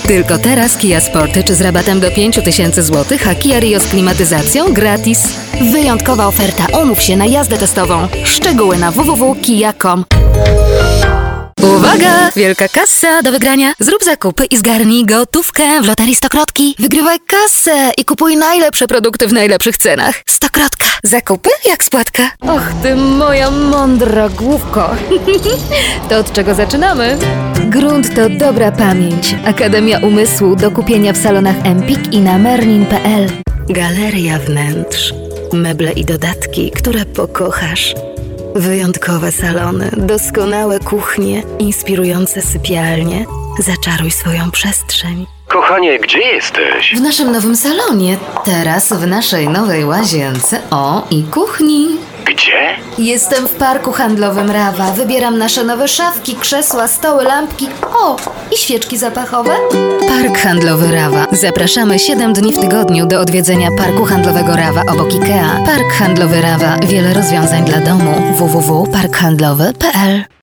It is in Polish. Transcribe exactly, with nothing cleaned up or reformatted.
Tylko teraz Kia Sportage z rabatem do pięć tysięcy złotych, a Kia Rio z klimatyzacją gratis. Wyjątkowa oferta. Umów się na jazdę testową. Szczegóły na w w w kropka kia kropka com. Uwaga! Wielka kasa do wygrania. Zrób zakupy i zgarnij gotówkę w loterii Stokrotki. Wygrywaj kasę i kupuj najlepsze produkty w najlepszych cenach. Stokrotka. Zakupy jak spłatka. Och ty moja mądra główko. To od czego zaczynamy? Grunt to dobra pamięć. Akademia Umysłu do kupienia w salonach Empik i na merlin kropka p l. Galeria wnętrz. Meble i dodatki, które pokochasz. Wyjątkowe salony, doskonałe kuchnie, inspirujące sypialnie. Zaczaruj swoją przestrzeń. Kochanie, gdzie jesteś? W naszym nowym salonie. Teraz w naszej nowej łazience. O, i kuchni. Gdzie? Jestem w parku handlowym Rawa. Wybieram nasze nowe szafki, krzesła, stoły, lampki. O, i świeczki zapachowe. Park handlowy Rawa. Zapraszamy siedem dni w tygodniu do odwiedzenia parku handlowego Rawa obok IKEA. Park handlowy Rawa. Wiele rozwiązań dla domu. w w w kropka park handlowy kropka p l.